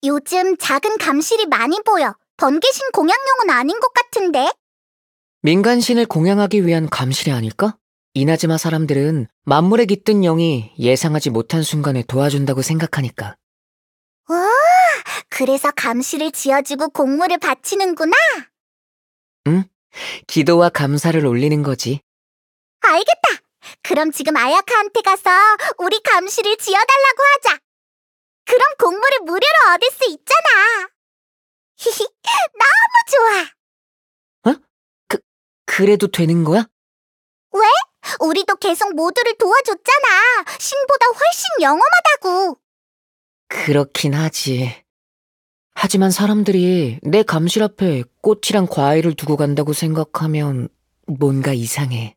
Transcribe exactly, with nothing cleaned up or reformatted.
요즘 작은 감실이 많이 보여. 번개신 공양용은 아닌 것 같은데? 민간신을 공양하기 위한 감실이 아닐까? 이나즈마 사람들은 만물에 깃든 영이 예상하지 못한 순간에 도와준다고 생각하니까. 와, 그래서 감실을 지어주고 공물을 바치는구나. 응? 기도와 감사를 올리는 거지. 알겠다. 그럼 지금 아야카한테 가서 우리 감실을 지어달라고 하자. 그럼 공물을 무료로 얻을 수 있잖아. 히히, 너무 좋아. 어? 그, 그래도 되는 거야? 왜? 우리도 계속 모두를 도와줬잖아. 신보다 훨씬 영험하다고. 그렇긴 하지. 하지만 사람들이 내 감실 앞에 꽃이랑 과일을 두고 간다고 생각하면 뭔가 이상해.